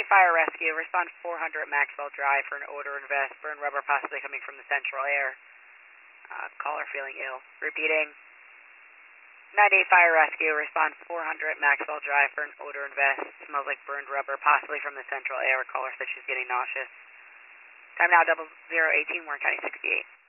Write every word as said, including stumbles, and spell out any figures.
eight Fire Rescue, respond four hundred Maxwell Drive for an odor and vest, burn rubber possibly coming from the central air. Uh, caller feeling ill. Repeating. nine eight Fire Rescue, respond four hundred Maxwell Drive for an odor and vest, smells like burned rubber possibly from the central air. Caller said she's getting nauseous. Time now double zero eighteen, Warren County sixty-eight.